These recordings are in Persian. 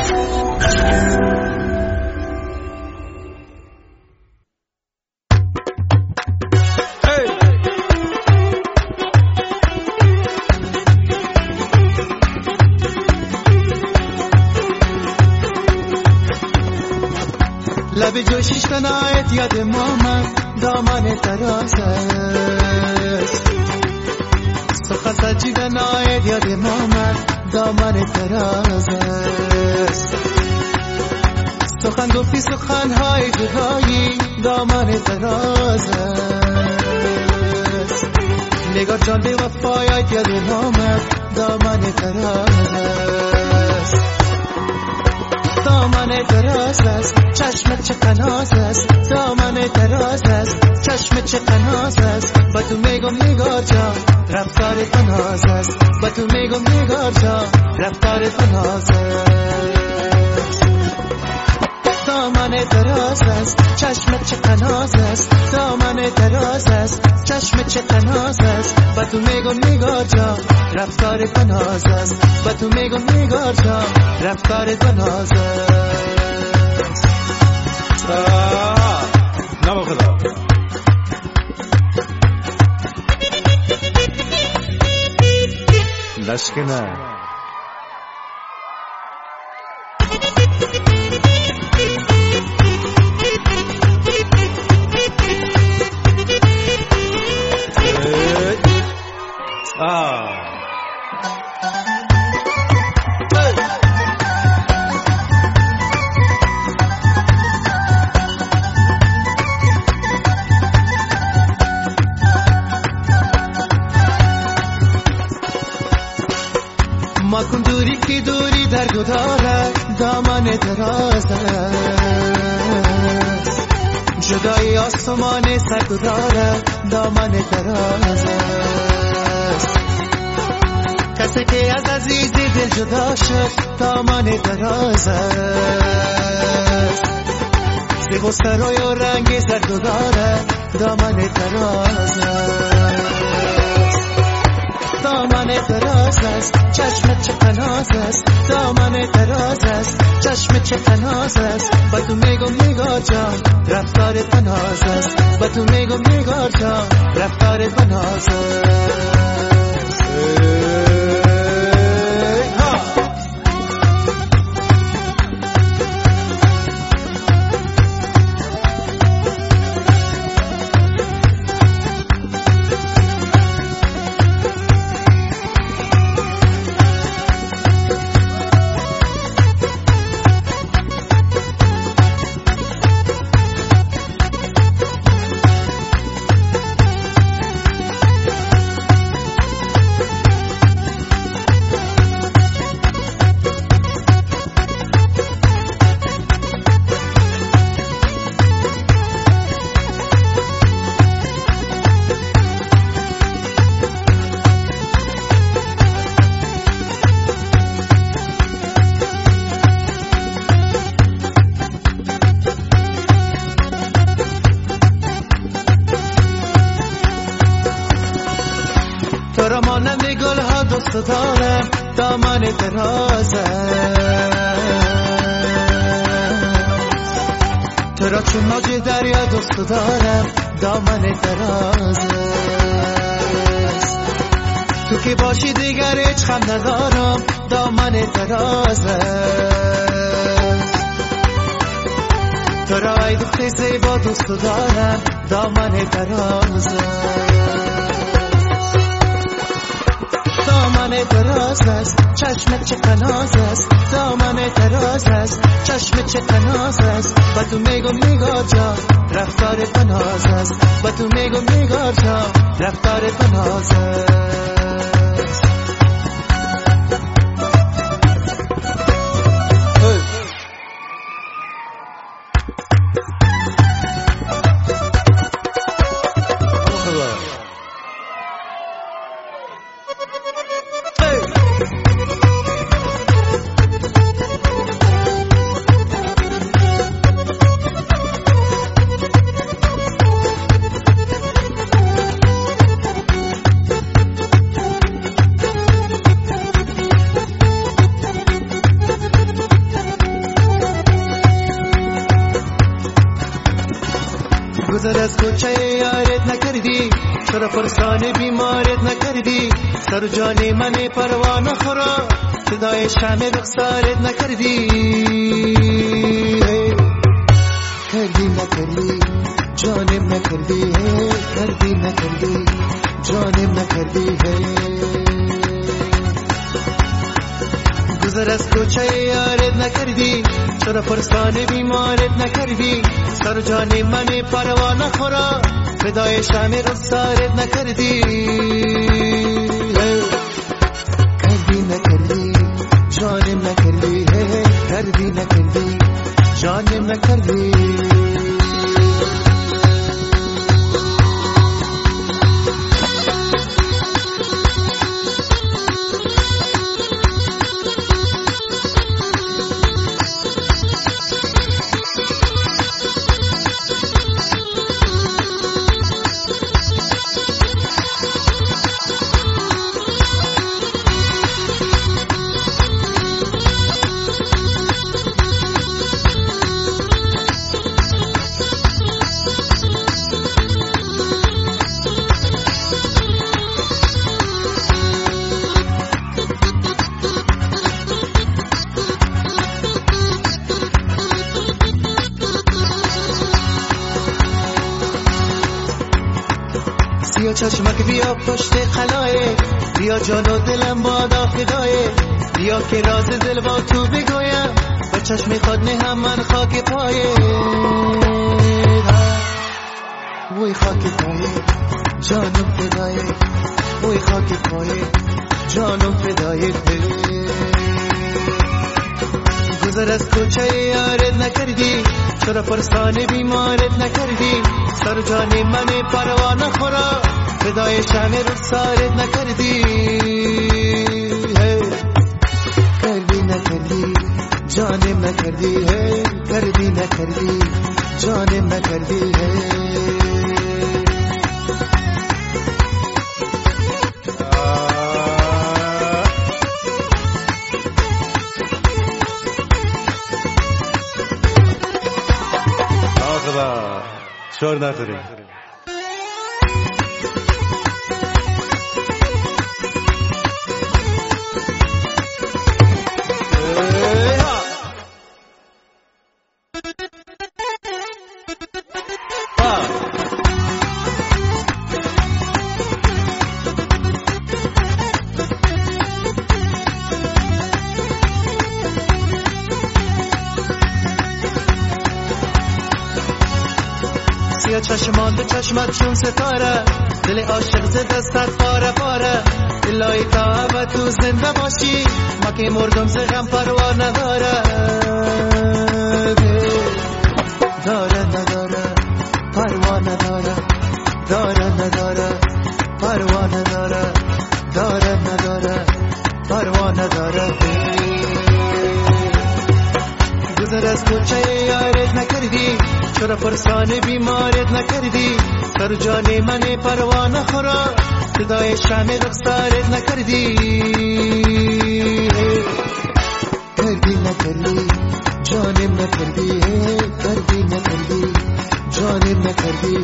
لب جوشیش تنایت یاد مامان دامان تراز است سخن سجی تنایت یاد مامان دامان تراز است سخن گفتی سخنهای جدایی دامان تراز است نگار جان به وفایت یاد مامان دامان تراز است دامن دراز است چشمت چه قناز است دامن دراز است چشمت چه قناز است با تو میگم نگار جان رفتار قناز است با تو میگم نگار جان رفتار قناز است دامن دراز است چشمت چه قناز است دامن دراز است چشمت چه قناز است با تو میگم نگار جان رفتار قناز است با تو میگم نگار جان رفتار قناز است نما خدا لشکنه ما کن دوری کی دوری در گداره دامن دراز است جدایی آسمان سرگداره دامن دراز است کسی که از عزیزی دل جدا شد دامن دراز است زیب و سرای و رنگ سرگداره دامن دراز است دامن دراز است چشمت چه قناز است دامن دراز است چشمت چه قناز است با تو میگم نگار جان رفتار قناز است با تو میگم نگار جان رفتار قناز است تو را مانند گل ها دوست دارم دامن دراز تو را چون موج دریا دوست دارم دامن دراز تو که باشی دیگر هیچ خم ندارم دامن دراز تو را ای دختر زیبا دوست دارم دامن دراز دامن دراز است چشمت چه قناز است دامن دراز است چشمت چه قناز است با تو میگم نگار جان رفتار قناز است با تو میگم نگار جان رفتار قناز است گذر از کوچه یارت نکردی، چرا پرسان بیمارت نکردی؟ سر و جان من پروا نخورا، صدای شمع رخسارت نکردی. کردی نکردی جانم نکردی، کردی نکردی جانم نکردی. گذر از کوچه یارت نکردی، چرا پرسان بیمارت نکردی؟ سر و جان من پروا نخورا، فدای شمع رخسارت نکردی. کردی نکردی جانم نکردی، کردی نکردی جانم نکردی. بیا چشمک بیا پشت قلایه، بیا جان و دلم بادا فدایه، بیا که راز دل با تو بگویم، با چشم خود نهم من خاک پایه. وی خاک پایه جانم فدایه، وی خاک پایه جانم فدایه. گذر از کوچه یارت نکردی، چرا پرسان بیمارت نکردی؟ سر جان من پروا نخورا، فدای شمع رخسارت نکردی. کردی نکردی جانم نکردی، کردی نکردی جانم نکردی. شور نخوریم. سیا چشمان به چشمت چون ستاره، دل عاشق ز دستت پاره پاره. الهی تا و تو زنده باشی، ما که مردم ز غم پروا نداره. داره نداره پروا نداره، داره نداره پروا نداره، داره نداره پروا نداره. گذر از کوچه یارت نکردی، چرا پرسان بیمارت نکردی؟ سر جان من پروا نخورا، صدای شمع رخسارت نکردی. کردی نکردی جانم نکردی، کردی نکردی جانم نکردی.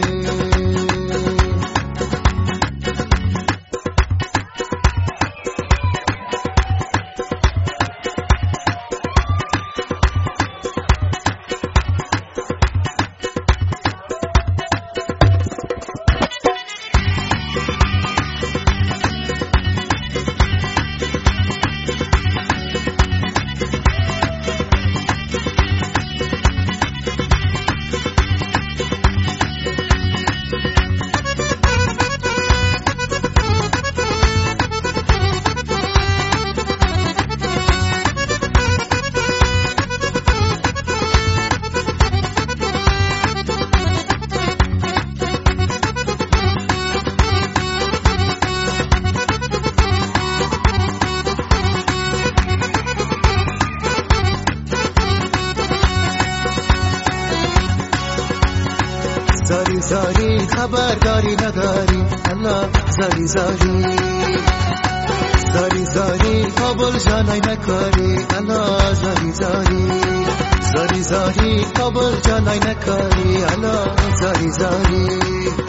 زاری زاری خبرداری نداری، الله زاری زاری زاری زاری کابل جانای نکاری، الله زاری زاری زاری زاری کابل جانای نکاری الا زاری زاری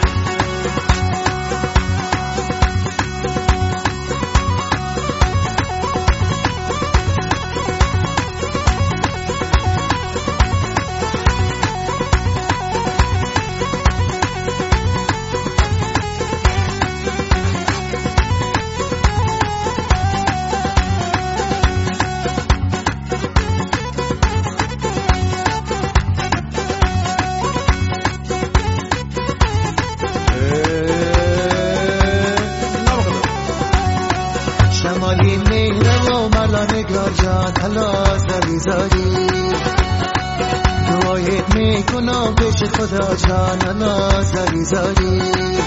شمالی میره و ملا نگار جان حالا زاری زاری دعایت میکنم پیش خدا جان حالا زاری زاری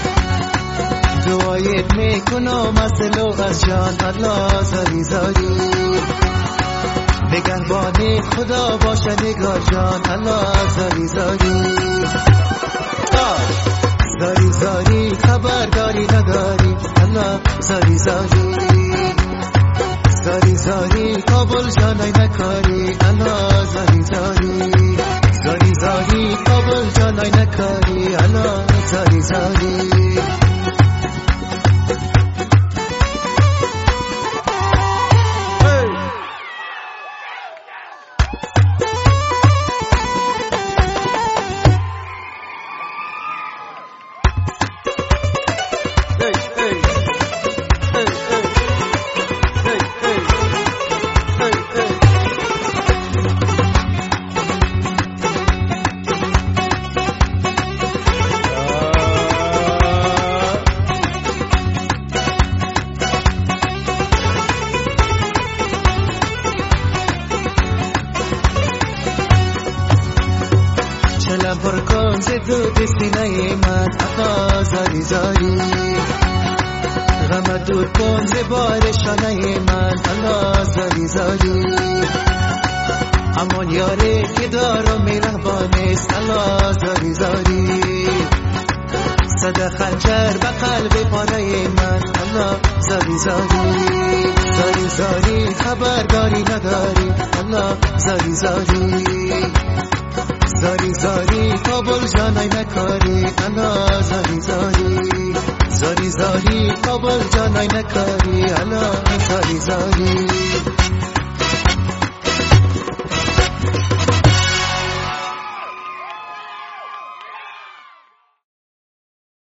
دعایت میکنم از دل و از جان حالا زاری زاری نگهبان خدا باشه نگار جان حالا زاری زاری زاری زاری خبرداری نداری حالا زاری زاری زاری زاری کابل جانای نکاری الا زاری زاری زاری زاری کابل جانای نکاری الا زاری زاری چلم پر کن زدود سینه من اقا زاری زاری غم دور کن زبار شانه من اقا زاری زاری امان یاره که دارم مهربانست اقا زاری زاری صد خنجر به قلب پاره من اقا زاری زاری زاری زاری خبرداری نداری اقا زاری زاری زاری زاری کابل جانای نکاری الا زاری زاری زاری زاری کابل جانای نکاری الا زاری زاری